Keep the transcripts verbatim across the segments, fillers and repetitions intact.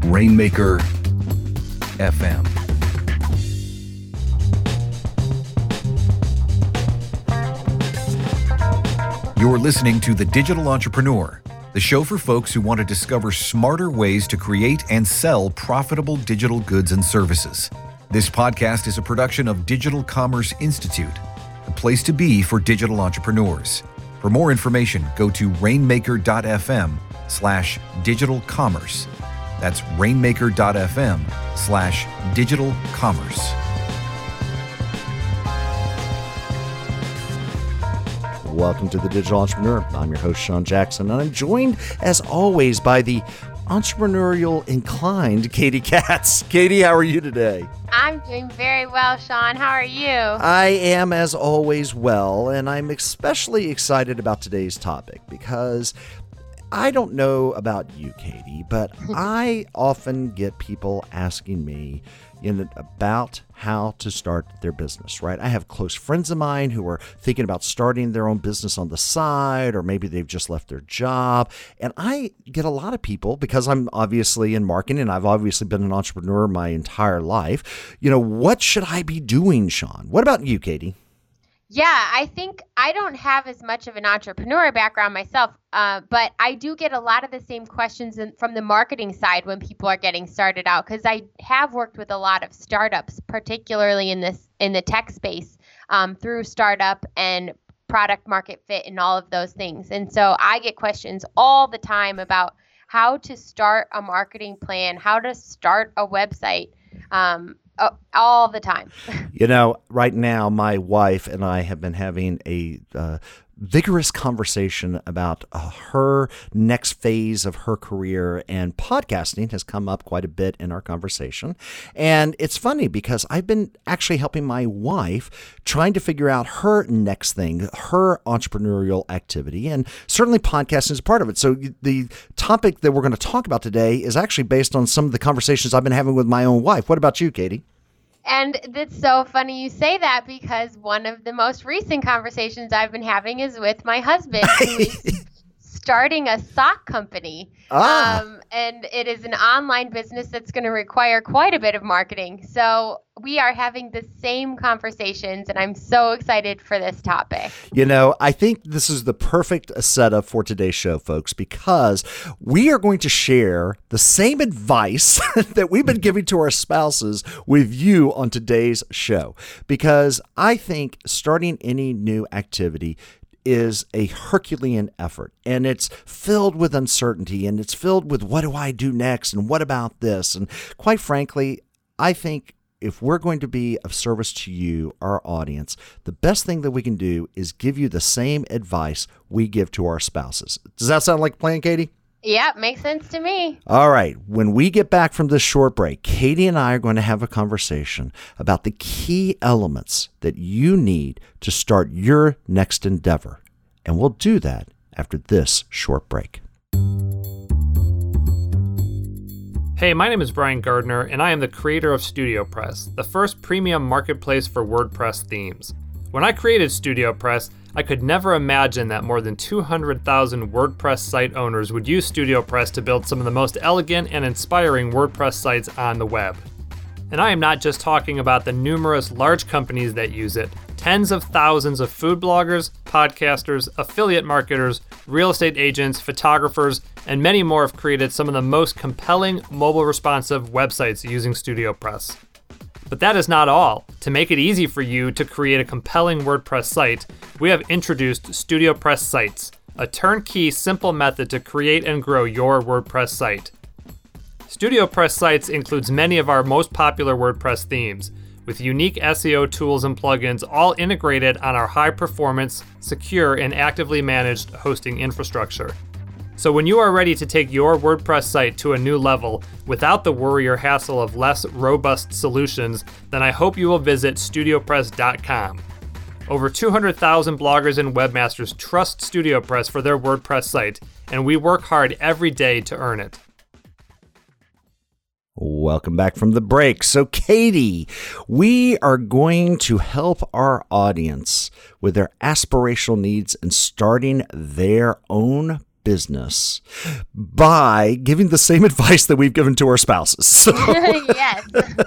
Rainmaker F M. You're listening to The Digital Entrepreneur, the show for folks who want to discover smarter ways to create and sell profitable digital goods and services. This podcast is a production of Digital Commerce Institute, the place to be for digital entrepreneurs. For more information, go to rainmaker.fm slash digital commerce. That's rainmaker.fm slash digital commerce. Welcome to The Digital Entrepreneur. I'm your host, Sean Jackson, and I'm joined, as always, by the entrepreneurial inclined Katie Katz. Katie, how are you today? I'm doing very well, Sean. How are you? I am, as always, well, and I'm especially excited about today's topic because I don't know about you, Katie, but I often get people asking me in about how to start their business, right? I have close friends of mine who are thinking about starting their own business on the side, or maybe they've just left their job. And I get a lot of people, because I'm obviously in marketing and I've obviously been an entrepreneur my entire life. You know, what should I be doing, Sean? What about you, Katie? Yeah, I think I don't have as much of an entrepreneur background myself, uh, but I do get a lot of the same questions in, from the marketing side when people are getting started out, because I have worked with a lot of startups, particularly in this in the tech space, um, through startup and product market fit and all of those things. And so I get questions all the time about how to start a marketing plan, how to start a website. Um, Oh, all the time. You know, right now, my wife and I have been having a uh, vigorous conversation about uh, her next phase of her career, and podcasting has come up quite a bit in our conversation. And it's funny because I've been actually helping my wife trying to figure out her next thing, her entrepreneurial activity, and certainly podcasting is part of it. So the topic that we're going to talk about today is actually based on some of the conversations I've been having with my own wife. What about you, Katie? And it's so funny you say that, because one of the most recent conversations I've been having is with my husband, who is starting a sock company. Ah. Um, and it is an online business that's going to require quite a bit of marketing. So we are having the same conversations, and I'm so excited for this topic. You know, I think this is the perfect setup for today's show, folks, because we are going to share the same advice that we've been giving to our spouses with you on today's show. Because I think starting any new activity is a Herculean effort, and it's filled with uncertainty, and it's filled with what do I do next, and what about this? And quite frankly, I think if we're going to be of service to you, our audience, the best thing that we can do is give you the same advice we give to our spouses. Does that sound like a plan, Katie? Yeah, makes sense to me. All right. When we get back from this short break, Katie and I are going to have a conversation about the key elements that you need to start your next endeavor. And we'll do that after this short break. Hey, my name is Brian Gardner, and I am the creator of StudioPress, the first premium marketplace for WordPress themes. When I created StudioPress, I could never imagine that more than two hundred thousand WordPress site owners would use StudioPress to build some of the most elegant and inspiring WordPress sites on the web. And I am not just talking about the numerous large companies that use it. Tens of thousands of food bloggers, podcasters, affiliate marketers, real estate agents, photographers, and many more have created some of the most compelling mobile responsive websites using StudioPress. But that is not all. To make it easy for you to create a compelling WordPress site, we have introduced StudioPress Sites, a turnkey, simple method to create and grow your WordPress site. StudioPress Sites includes many of our most popular WordPress themes, with unique S E O tools and plugins all integrated on our high-performance, secure, and actively managed hosting infrastructure. So when you are ready to take your WordPress site to a new level without the worry or hassle of less robust solutions, then I hope you will visit studiopress dot com. Over two hundred thousand bloggers and webmasters trust StudioPress for their WordPress site, and we work hard every day to earn it. Welcome back from the break. So, Katie, we are going to help our audience with their aspirational needs in starting their own business by giving the same advice that we've given to our spouses. So, yes.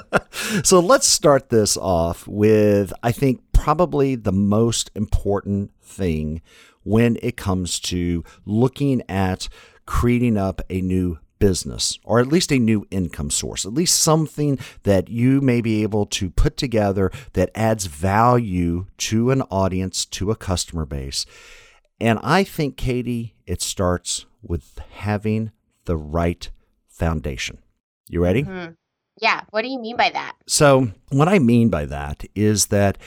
So let's start this off with, I think, probably the most important thing when it comes to looking at creating up a new business, or at least a new income source, at least something that you may be able to put together that adds value to an audience, to a customer base. And I think, Katie, it starts with having the right foundation. You ready? Mm-hmm. Yeah. What do you mean by that? So what I mean by that is that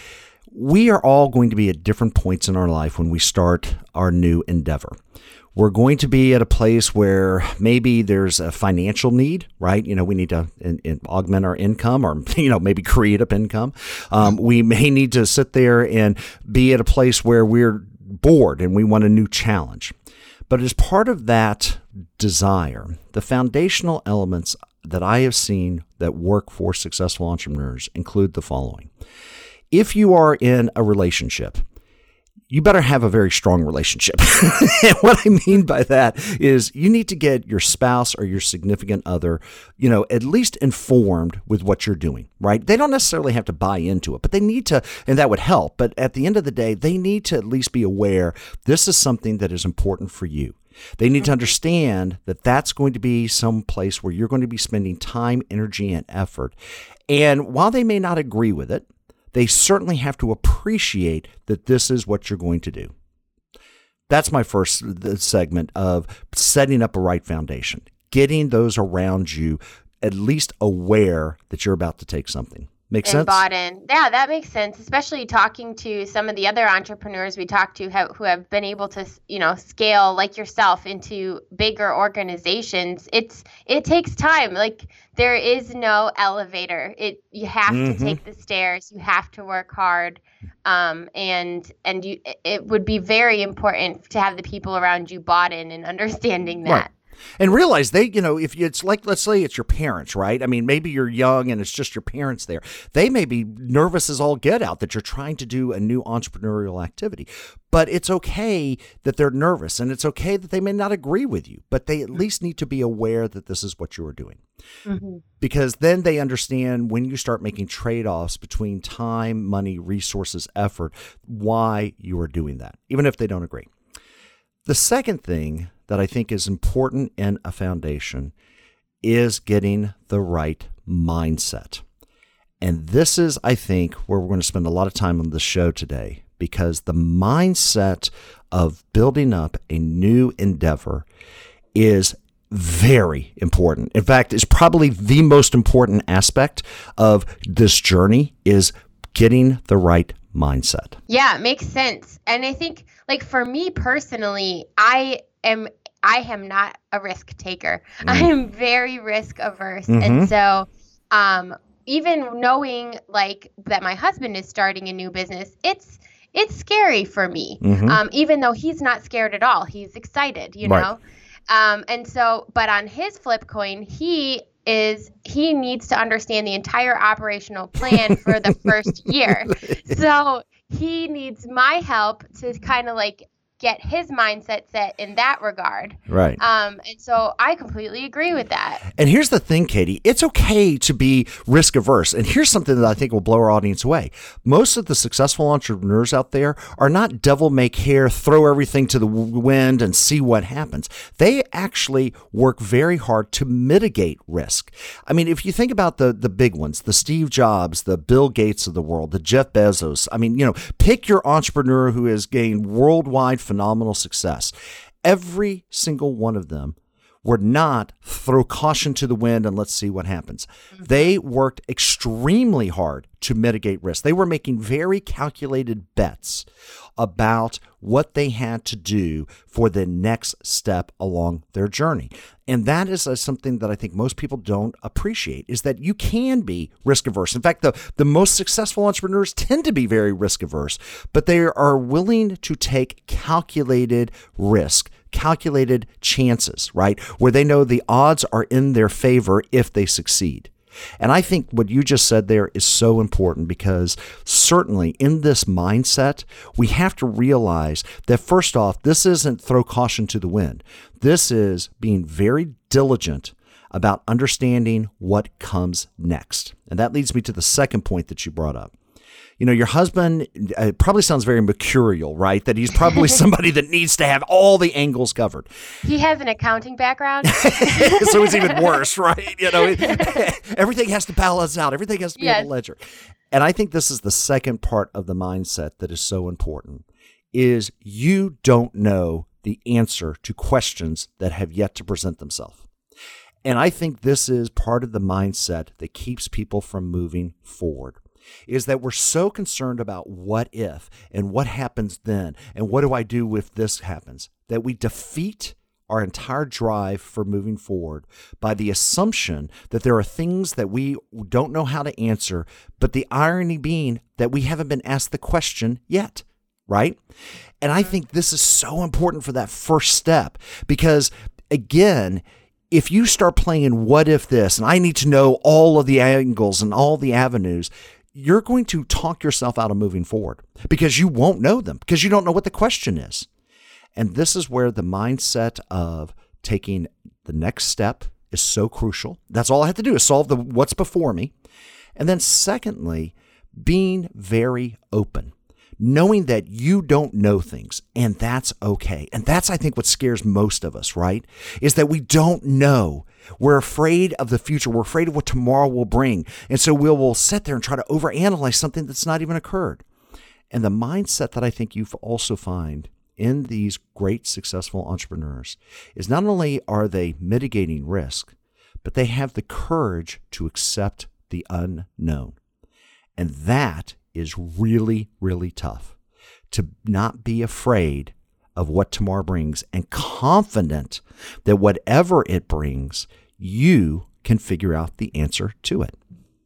we are all going to be at different points in our life when we start our new endeavor. We're going to be at a place where maybe there's a financial need, right? You know, we need to in, in augment our income, or, you know, maybe create up income. Um, we may need to sit there and be at a place where we're bored and we want a new challenge. But as part of that desire, the foundational elements that I have seen that work for successful entrepreneurs include the following. If you are in a relationship, you better have a very strong relationship. And what I mean by that is you need to get your spouse or your significant other, you know, at least informed with what you're doing, right? They don't necessarily have to buy into it, but they need to, and that would help. But at the end of the day, they need to at least be aware this is something that is important for you. They need to understand that that's going to be some place where you're going to be spending time, energy, and effort. And while they may not agree with it, they certainly have to appreciate that this is what you're going to do. That's my first segment of setting up a right foundation, getting those around you at least aware that you're about to take something. Make sense? And bought in. Yeah, that makes sense. Especially talking to some of the other entrepreneurs we talk to have, who have been able to, you know, scale like yourself into bigger organizations. It's it takes time. Like there is no elevator. It you have mm-hmm. to take the stairs. You have to work hard. Um, and and you it would be very important to have the people around you bought in and understanding that. Right. And realize they, you know, if it's like, let's say it's your parents, right? I mean, maybe you're young and it's just your parents there. They may be nervous as all get out that you're trying to do a new entrepreneurial activity. But it's okay that they're nervous, and it's okay that they may not agree with you, but they at least need to be aware that this is what you are doing. Mm-hmm. Because then they understand when you start making trade-offs between time, money, resources, effort, why you are doing that, even if they don't agree. The second thing that I think is important in a foundation is getting the right mindset. And this is, I think, where we're going to spend a lot of time on the show today, because the mindset of building up a new endeavor is very important. In fact, it's probably the most important aspect of this journey is getting the right mindset. Yeah, it makes sense. And I think, like, for me personally, I am I am not a risk taker. Mm. I am very risk averse. Mm-hmm. And so um, even knowing like that my husband is starting a new business, it's it's scary for me. Mm-hmm. Um, even though he's not scared at all. He's excited, you right. know? Um, and so, but on his flip coin, he is he needs to understand the entire operational plan for the first year. So he needs my help to kind of like get his mindset set in that regard. Right. Um, and so I completely agree with that. And here's the thing, Katie, it's okay to be risk averse. And here's something that I think will blow our audience away. Most of the successful entrepreneurs out there are not devil may care, throw everything to the wind and see what happens. They actually work very hard to mitigate risk. I mean, if you think about the, the big ones, the Steve Jobs, the Bill Gates of the world, the Jeff Bezos, I mean, you know, pick your entrepreneur who has gained worldwide phenomenal success. Every single one of them were not throw caution to the wind and let's see what happens. Mm-hmm. They worked extremely hard to mitigate risk. They were making very calculated bets about what they had to do for the next step along their journey. And that is uh, something that I think most people don't appreciate, is that you can be risk averse. In fact, the, the most successful entrepreneurs tend to be very risk averse, but they are willing to take calculated risk, calculated chances, right? Where they know the odds are in their favor if they succeed. And I think what you just said there is so important, because certainly in this mindset, we have to realize that first off, this isn't throw caution to the wind. This is being very diligent about understanding what comes next. And that leads me to the second point that you brought up. You know, your husband uh, probably sounds very mercurial, right? That he's probably somebody that needs to have all the angles covered. He has an accounting background. So it's even worse, right? You know, everything has to balance out. Everything has to be Yes. in the ledger. And I think this is the second part of the mindset that is so important, is you don't know the answer to questions that have yet to present themselves. And I think this is part of the mindset that keeps people from moving forward, is that we're so concerned about what if and what happens then and what do I do if this happens, that we defeat our entire drive for moving forward by the assumption that there are things that we don't know how to answer, but the irony being that we haven't been asked the question yet, right? And I think this is so important for that first step, because again, if you start playing what if this, and I need to know all of the angles and all the avenues, you're going to talk yourself out of moving forward, because you won't know them, because you don't know what the question is. And this is where the mindset of taking the next step is so crucial. That's all I have to do is solve the what's before me. And then secondly, being very open, knowing that you don't know things, and that's okay. And that's, I think, what scares most of us, right? Is that we don't know. We're afraid of the future. We're afraid of what tomorrow will bring. And so we'll, we'll sit there and try to overanalyze something that's not even occurred. And the mindset that I think you also find in these great successful entrepreneurs is not only are they mitigating risk, but they have the courage to accept the unknown. And that is really, really tough, to not be afraid of what tomorrow brings and confident that whatever it brings, you can figure out the answer to it.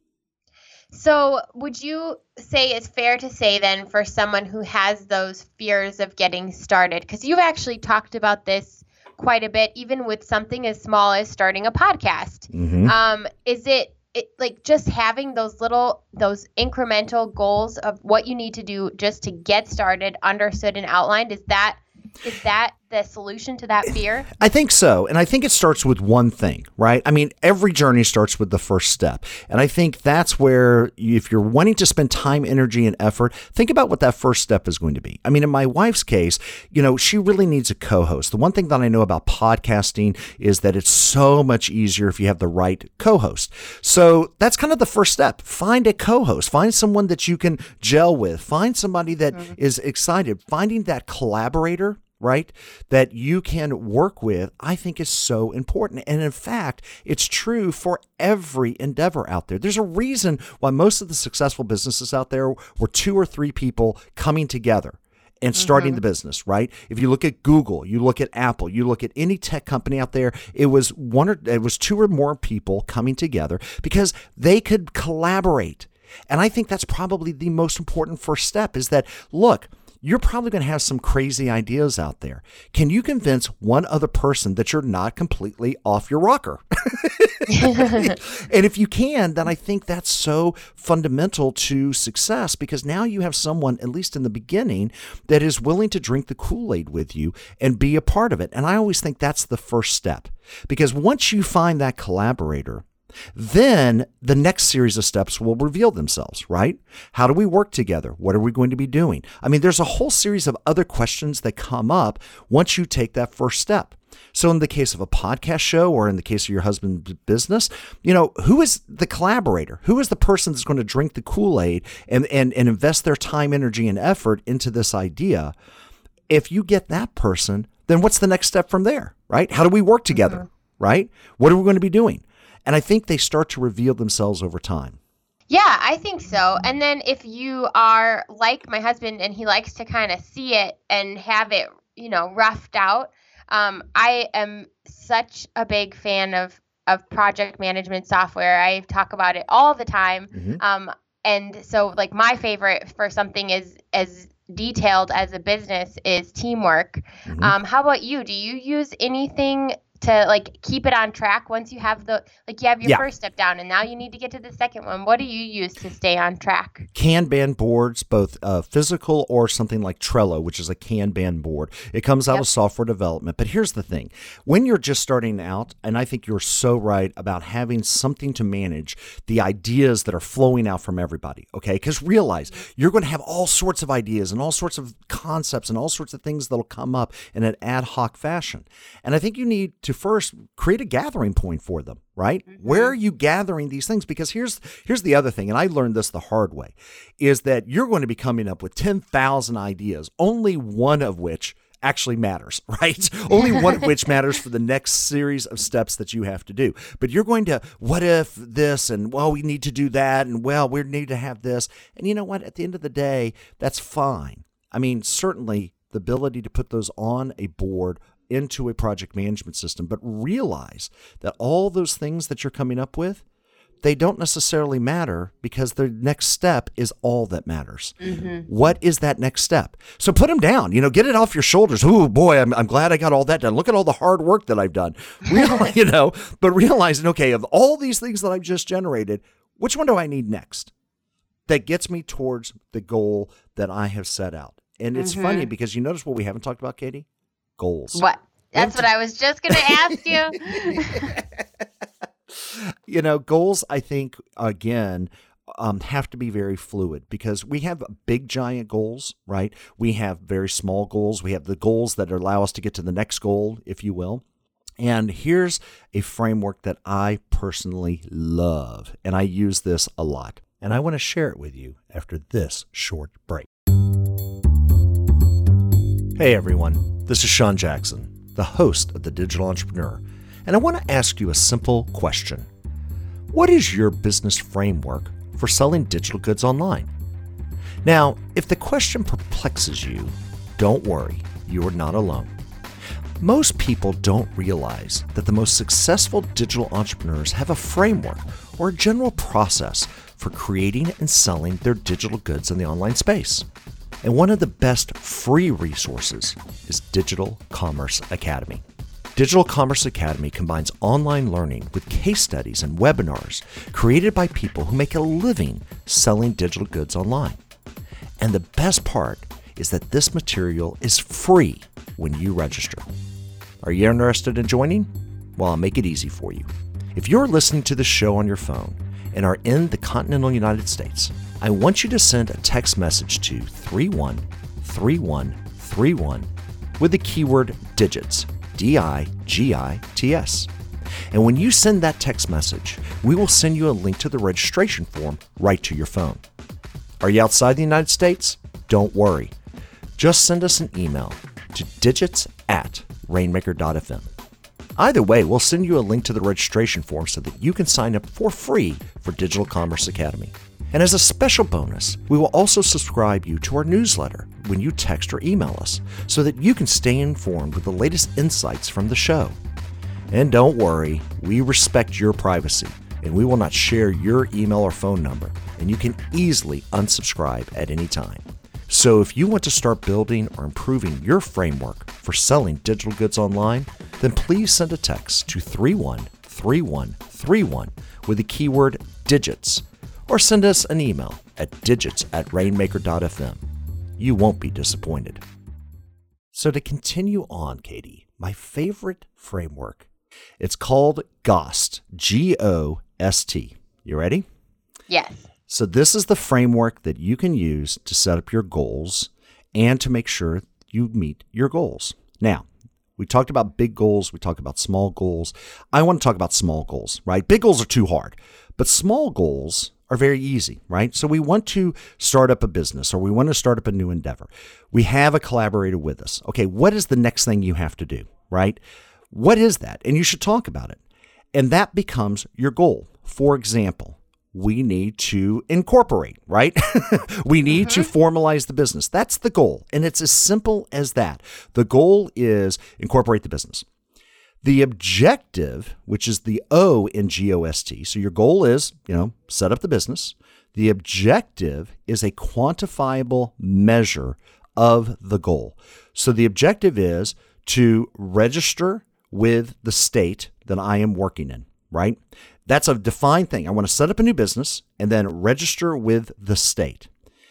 So would you say it's fair to say then, for someone who has those fears of getting started, because you've actually talked about this quite a bit, even with something as small as starting a podcast, Mm-hmm. um, is it, it like just having those little, those incremental goals of what you need to do just to get started, understood and outlined? Is that Is that the solution to that fear? I think so. And I think it starts with one thing, right? I mean, every journey starts with the first step. And I think that's where, if you're wanting to spend time, energy, and effort, think about what that first step is going to be. I mean, in my wife's case, you know, she really needs a co-host. The one thing that I know about podcasting is that it's so much easier if you have the right co-host. So that's kind of the first step. Find a co-host. Find someone that you can gel with. Find somebody that mm-hmm. is excited. Finding that collaborator, right, that you can work with, I think is so important. And in fact, it's true for every endeavor out there. There's a reason why most of the successful businesses out there were two or three people coming together and starting mm-hmm. the business, right? If you look at Google, you look at Apple, you look at any tech company out there, it was one or it was two or more people coming together because they could collaborate. And I think that's probably the most important first step, is that, look, you're probably going to have some crazy ideas out there. Can you convince one other person that you're not completely off your rocker? And if you can, then I think that's so fundamental to success, because now you have someone, at least in the beginning, that is willing to drink the Kool-Aid with you and be a part of it. And I always think that's the first step, because once you find that collaborator, then the next series of steps will reveal themselves, right? How do we work together? What are we going to be doing? I mean, there's a whole series of other questions that come up once you take that first step. So in the case of a podcast show, or in the case of your husband's business, you know, who is the collaborator? Who is the person that's going to drink the Kool-Aid and, and, and invest their time, energy, and effort into this idea? If you get that person, then what's the next step from there, right? How do we work together, mm-hmm. right? What are we going to be doing? And I think they start to reveal themselves over time. Yeah, I think so. And then if you are like my husband and he likes to kind of see it and have it, you know, roughed out, um, I am such a big fan of, of project management software. I talk about it all the time. Mm-hmm. Um, and so like my favorite for something is as detailed as a business is Teamwork. Mm-hmm. Um, how about you? Do you use anything to like keep it on track once you have the, like you have your Yeah. first step down and now you need to get to the second one? What do you use to stay on track? Kanban boards, both uh, physical or something like Trello, which is a Kanban board. It comes out Yep. of software development. But here's the thing. When you're just starting out, and I think you're so right about having something to manage the ideas that are flowing out from everybody, okay? Because realize you're going to have all sorts of ideas and all sorts of concepts and all sorts of things that'll come up in an ad hoc fashion. And I think you need to first create a gathering point for them, right? Mm-hmm. Where are you gathering these things? Because here's here's the other thing, and I learned this the hard way, is that you're going to be coming up with ten thousand ideas, only one of which actually matters, right? Only one of which matters for the next series of steps that you have to do. But you're going to, what if this, and well, we need to do that, and well, we need to have this. And you know what? At the end of the day, that's fine. I mean, certainly the ability to put those on a board into a project management system, but realize that all those things that you're coming up with, they don't necessarily matter because the next step is all that matters. Mm-hmm. What is that next step? So put them down, you know, get it off your shoulders. Oh boy, I'm, I'm glad I got all that done. Look at all the hard work that I've done, really, you know, but realizing, okay, of all these things that I've just generated, which one do I need next that gets me towards the goal that I have set out? And it's mm-hmm. funny because you notice what we haven't talked about, Katie? Goals. What? That's what I was just going to ask you. You know, goals, I think, again, um, have to be very fluid because we have big, giant goals, right? We have very small goals. We have the goals that allow us to get to the next goal, if you will. And here's a framework that I personally love, and I use this a lot. And I want to share it with you after this short break. Hey, everyone. This is Sean Jackson, the host of The Digital Entrepreneur. And I want to ask you a simple question. What is your business framework for selling digital goods online? Now, if the question perplexes you, don't worry, you are not alone. Most people don't realize that the most successful digital entrepreneurs have a framework or a general process for creating and selling their digital goods in the online space. And one of the best free resources is Digital Commerce Academy. Digital Commerce Academy combines online learning with case studies and webinars created by people who make a living selling digital goods online. And the best part is that this material is free when you register. Are you interested in joining? Well, I'll make it easy for you. If you're listening to the show on your phone and are in the continental United States, I want you to send a text message to three one three one three one with the keyword digits. D I G I T S. And when you send that text message, we will send you a link to the registration form right to your phone. Are you outside the United States? Don't worry. Just send us an email to digits at rainmaker dot f m. Either way, we'll send you a link to the registration form so that you can sign up for free for Digital Commerce Academy. And as a special bonus, we will also subscribe you to our newsletter when you text or email us so that you can stay informed with the latest insights from the show. And don't worry, we respect your privacy and we will not share your email or phone number, and you can easily unsubscribe at any time. So if you want to start building or improving your framework for selling digital goods online, then please send a text to three one three one three one with the keyword digits, or send us an email at digits at rainmaker dot f m. You won't be disappointed. So to continue on, Katie, my favorite framework, it's called GOST, G O S T. You ready? Yes. So this is the framework that you can use to set up your goals and to make sure you meet your goals. Now, we talked about big goals. We talked about small goals. I want to talk about small goals, right? Big goals are too hard, but small goals are very easy, right? So we want to start up a business or we want to start up a new endeavor. We have a collaborator with us. Okay, what is the next thing you have to do, right? What is that? And you should talk about it. And that becomes your goal. For example, we need to incorporate, right? we need mm-hmm. to formalize the business. That's the goal. And it's as simple as that. The goal is incorporate the business. The objective, which is the O in G O S T, so your goal is, you know, set up the business. The objective is a quantifiable measure of the goal. So the objective is to register with the state that I am working in, right? That's a defined thing. I want to set up a new business and then register with the state.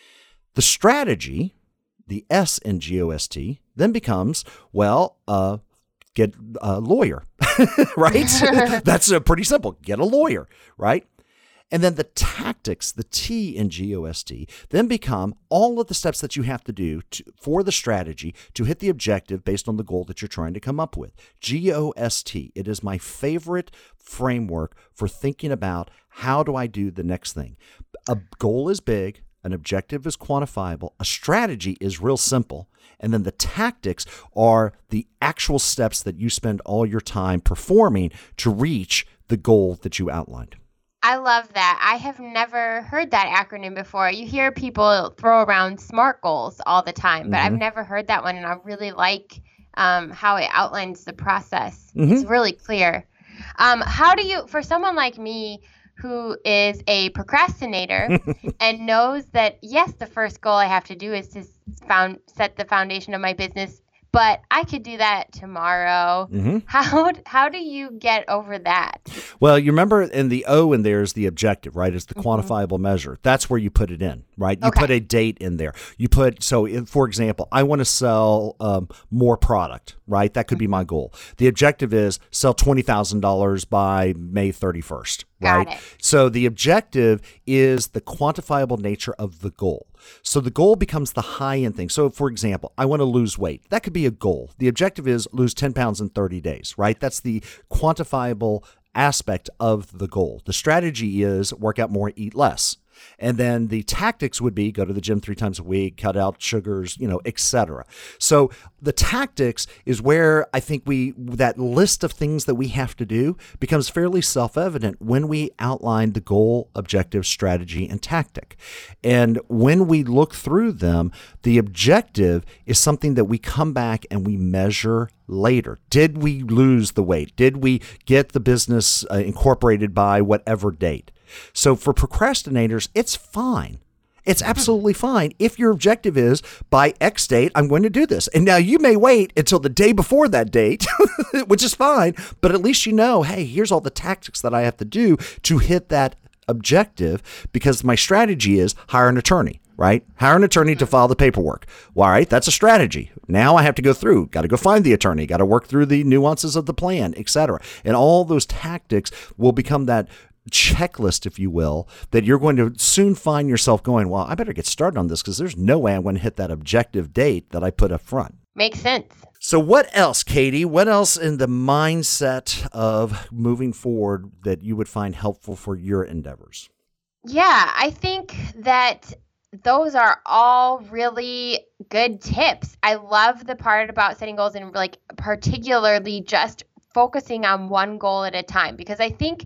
The strategy, the S in G O S T, then becomes, well, uh, get a lawyer, right? That's a pretty simple. Get a lawyer, right? And then the tactics, the T in G O S T, then become all of the steps that you have to do to, for the strategy to hit the objective based on the goal that you're trying to come up with. G O S T, it is my favorite framework for thinking about how do I do the next thing. A goal is big, an objective is quantifiable, a strategy is real simple, and then the tactics are the actual steps that you spend all your time performing to reach the goal that you outlined. I love that. I have never heard that acronym before. You hear people throw around SMART goals all the time, but mm-hmm. I've never heard that one, and I really like um, how it outlines the process. Mm-hmm. It's really clear. Um, how do you, for someone like me who is a procrastinator and knows that, yes, the first goal I have to do is to found, set the foundation of my business, but I could do that tomorrow. Mm-hmm. How how do you get over that? Well, you remember in the O in there is the objective, right? It's the mm-hmm. quantifiable measure. That's where you put it in, right? You okay. put a date in there. You put, so if, for example, I want to sell um, more product, right? That could mm-hmm. be my goal. The objective is sell twenty thousand dollars by May thirty-first, right? Got it. So the objective is the quantifiable nature of the goal. So the goal becomes the high-end thing. So, for example, I want to lose weight. That could be a goal. The objective is lose ten pounds in thirty days, right? That's the quantifiable aspect of the goal. The strategy is work out more, eat less. And then the tactics would be go to the gym three times a week, cut out sugars, you know, et cetera. So the tactics is where I think we, that list of things that we have to do becomes fairly self-evident when we outline the goal, objective, strategy, and tactic. And when we look through them, the objective is something that we come back and we measure later. Did we lose the weight? Did we get the business uh, incorporated by whatever date? So for procrastinators, it's fine. It's absolutely fine if your objective is by X date, I'm going to do this. And now you may wait until the day before that date, which is fine, but at least you know, hey, here's all the tactics that I have to do to hit that objective, because my strategy is hire an attorney. Right? Hire an attorney to file the paperwork. Well, all right, that's a strategy. Now I have to go through, got to go find the attorney, got to work through the nuances of the plan, et cetera. And all those tactics will become that checklist, if you will, that you're going to soon find yourself going, well, I better get started on this because there's no way I'm going to hit that objective date that I put up front. Makes sense. So what else, Katie? What else in the mindset of moving forward that you would find helpful for your endeavors? Yeah, I think that those are all really good tips. I love the part about setting goals and like particularly just focusing on one goal at a time, because I think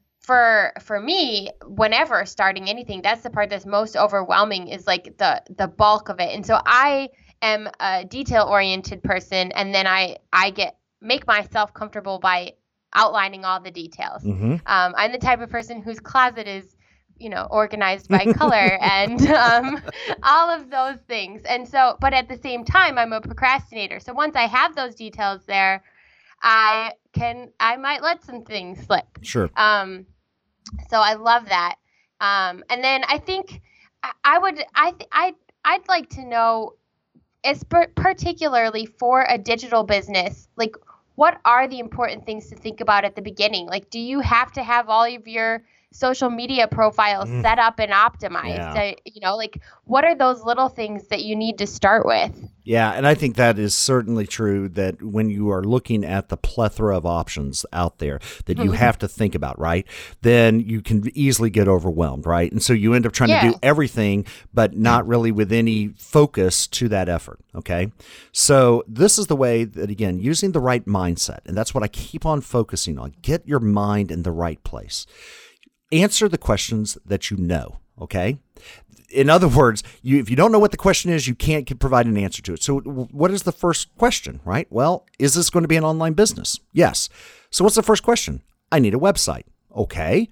for for me, whenever starting anything, that's the part that's most overwhelming, is like the the bulk of it. And so I am a detail oriented person, and then I I get make myself comfortable by outlining all the details. Mm-hmm. Um, I'm the type of person whose closet is, you know, organized by color and um, all of those things. And so, but at the same time, I'm a procrastinator. So once I have those details there, I can, I might let some things slip. Sure. Um, so I love that. Um, and then I think I, I would, I, th- I, I'd like to know, as per- particularly for a digital business, like what are the important things to think about at the beginning? Like, do you have to have all of your social media profiles mm. set up and optimized? Yeah. Uh, you know, like what are those little things that you need to start with? Yeah, and I think that is certainly true, that when you are looking at the plethora of options out there that you have to think about, right, then you can easily get overwhelmed, right? And so you end up trying yeah. to do everything, but not really with any focus to that effort, okay? So this is the way that, again, using the right mindset, and that's what I keep on focusing on. Get your mind in the right place. Answer the questions that you know, okay? In other words, you, if you don't know what the question is, you can't provide an answer to it. So what is the first question, right? Well, is this going to be an online business? Yes. So what's the first question? I need a website. Okay.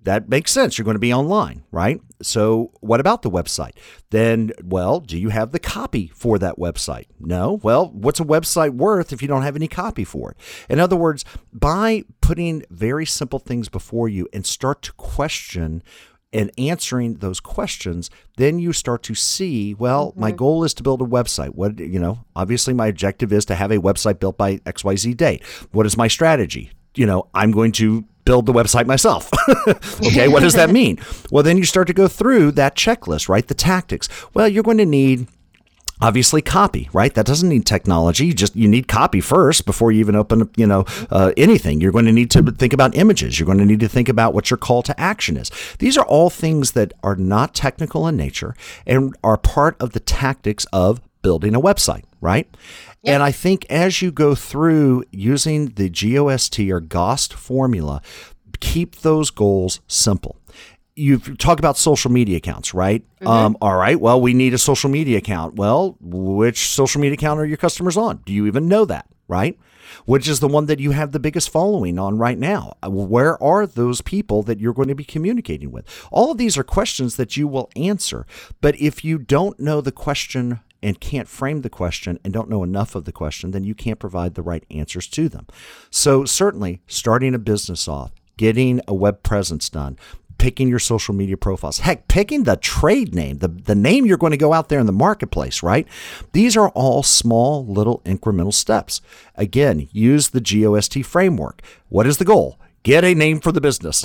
that makes sense. You're going to be online, right? So what about the website? Then, well, do you have the copy for that website? No. Well, what's a website worth if you don't have any copy for it? In other words, by putting very simple things before you and start to question and answering those questions, then you start to see, well, mm-hmm. my goal is to build a website. What, you know, obviously my objective is to have a website built by X Y Z date. What is my strategy? You know, I'm going to build the website myself. Okay, what does that mean? Well, then you start to go through that checklist, right? The tactics. Well, you're going to need obviously copy, right? That doesn't need technology. You just you need copy first before you even open up, you know, uh, anything. You're going to need to think about images. You're going to need to think about what your call to action is. These are all things that are not technical in nature and are part of the tactics of building a website, right? Yep. And I think as you go through using the G O S T or GOST formula, keep those goals simple. You've talked about social media accounts, right? Mm-hmm. Um, all right. Well, we need a social media account. Well, which social media account are your customers on? Do you even know that, right? Which is the one that you have the biggest following on right now? Where are those people that you're going to be communicating with? All of these are questions that you will answer. But if you don't know the question and can't frame the question and don't know enough of the question, then you can't provide the right answers to them. So certainly starting a business off, getting a web presence done, picking your social media profiles, heck, picking the trade name, the, the name you're going to go out there in the marketplace, right? These are all small, little incremental steps. Again, use the G O S T framework. What is the goal? Get a name for the business.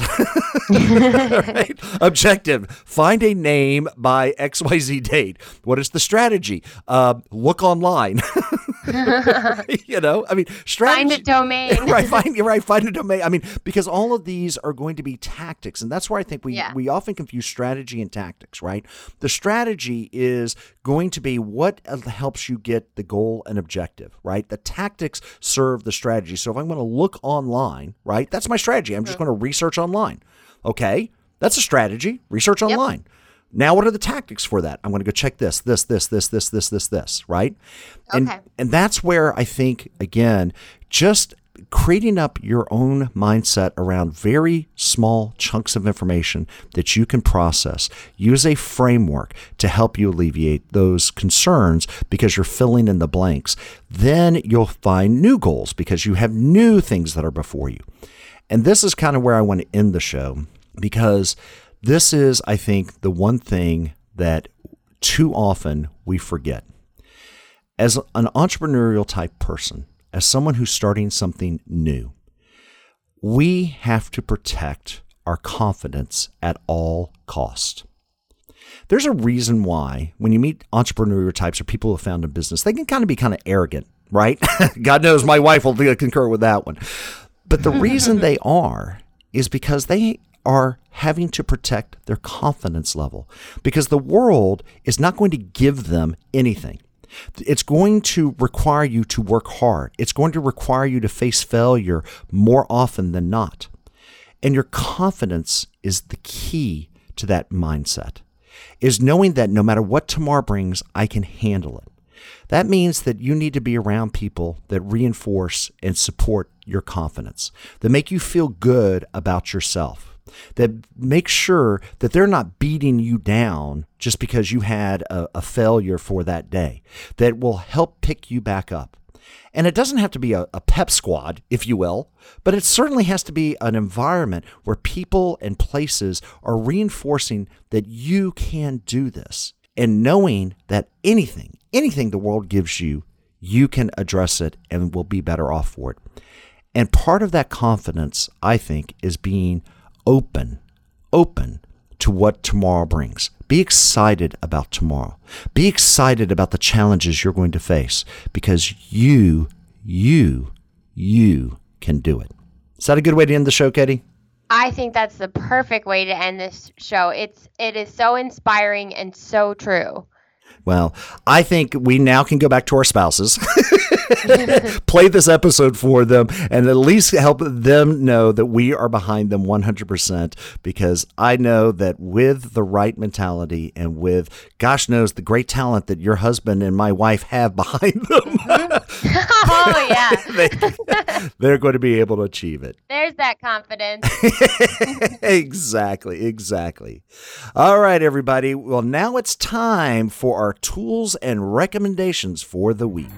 Right? Objective, find a name by X Y Z date. What is the strategy? Uh, look online. You know, I mean, strategy. Find a domain. Right, find, right, find a domain. I mean, because all of these are going to be tactics. And that's where I think we, yeah. we often confuse strategy and tactics, right? The strategy is going to be what helps you get the goal and objective, right? The tactics serve the strategy. So if I'm going to look online, right, that's my strategy. I'm just going to research online. Okay, that's a strategy. Research online. Yep. Now, what are the tactics for that? I'm going to go check this, this, this, this, this, this, this, this, right? And, okay. And that's where I think, again, just creating up your own mindset around very small chunks of information that you can process. Use a framework to help you alleviate those concerns because you're filling in the blanks. Then you'll find new goals because you have new things that are before you. And this is kind of where I want to end the show because this is, I think, the one thing that too often we forget. As an entrepreneurial type person, as someone who's starting something new, we have to protect our confidence at all costs. There's a reason why when you meet entrepreneurial types or people who have found a business, they can kind of be kind of arrogant, right? God knows my wife will concur with that one. But the reason they are is because they are having to protect their confidence level because the world is not going to give them anything. It's going to require you to work hard. It's going to require you to face failure more often than not. And your confidence is the key to that mindset, is knowing that no matter what tomorrow brings, I can handle it. That means that you need to be around people that reinforce and support your confidence, that make you feel good about yourself, that make sure that they're not beating you down just because you had a, a failure for that day, that will help pick you back up. And it doesn't have to be a, a pep squad, if you will, but it certainly has to be an environment where people and places are reinforcing that you can do this and knowing that anything, anything the world gives you, you can address it and will be better off for it. And part of that confidence, I think, is being open, open to what tomorrow brings. Be excited about tomorrow. Be excited about the challenges you're going to face because you, you, you can do it. Is that a good way to end the show, Katie? I think that's the perfect way to end this show. It's it is so inspiring and so true. Well, I think we now can go back to our spouses play this episode for them and at least help them know that we are behind them one hundred percent, because I know that with the right mentality and with, gosh knows, the great talent that your husband and my wife have behind them, oh, yeah. they, they're going to be able to achieve it. There's that confidence. Exactly, exactly. All right, everybody. Well, now it's time for our tools and recommendations for the week.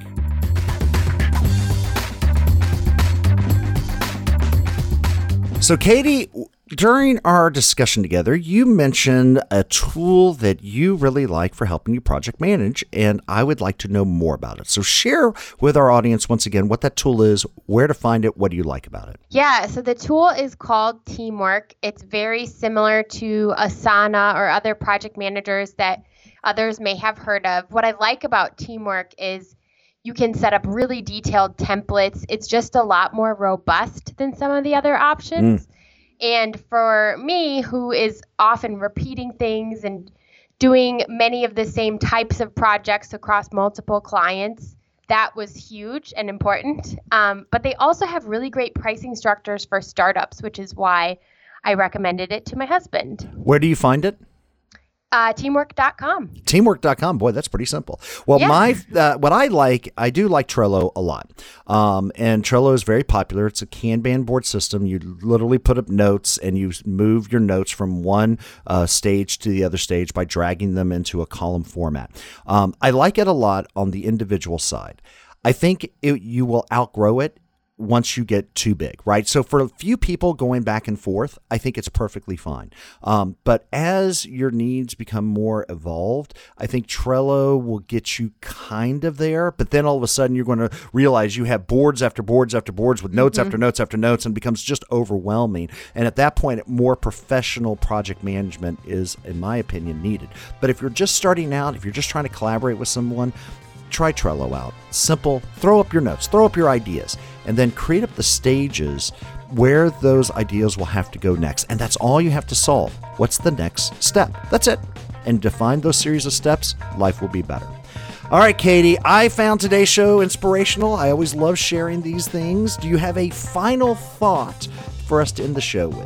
So, Katie, during our discussion together, you mentioned a tool that you really like for helping you project manage, and I would like to know more about it. So share with our audience once again what that tool is, where to find it, what do you like about it? Yeah, so the tool is called Teamwork. It's very similar to Asana or other project managers that others may have heard of. What I like about Teamwork is you can set up really detailed templates. It's just a lot more robust than some of the other options. Mm. And for me, who is often repeating things and doing many of the same types of projects across multiple clients, that was huge and important. Um, but they also have really great pricing structures for startups, which is why I recommended it to my husband. Where do you find it? Uh, teamwork dot com. Teamwork dot com. Boy, that's pretty simple. Well, yeah. my uh, what I like, I do like Trello a lot. Um, and Trello is very popular. It's a Kanban board system. You literally put up notes and you move your notes from one uh, stage to the other stage by dragging them into a column format. Um, I like it a lot on the individual side. I think it, you will outgrow it once you get too big, right? So for a few people going back and forth, I think it's perfectly fine. Um, but as your needs become more evolved, I think Trello will get you kind of there. But then all of a sudden you're going to realize you have boards after boards after boards with notes mm-hmm. after notes after notes, and it becomes just overwhelming. And at that point, more professional project management is, in my opinion, needed. But if you're just starting out, if you're just trying to collaborate with someone, try Trello out. Simple. Throw up your notes, throw up your ideas, and then create up the stages where those ideas will have to go next. And that's all you have to solve. What's the next step? That's it. And define those series of steps, life will be better. All right, Katie, I found today's show inspirational. I always love sharing these things. Do you have a final thought for us to end the show with?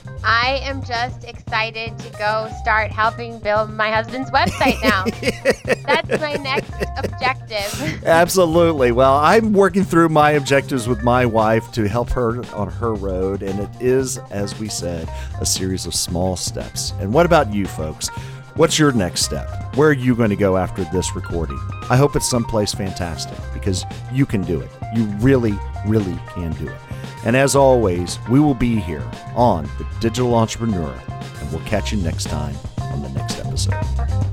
I am just excited to go start helping build my husband's website now. That's my next objective. Absolutely. Well, I'm working through my objectives with my wife to help her on her road, and it is, as we said, a series of small steps. And what about you, folks? What's your next step? Where are you going to go after this recording? I hope it's someplace fantastic, because you can do it. You really, really can do it. And as always, we will be here on The Digital Entrepreneur, and we'll catch you next time on the next episode.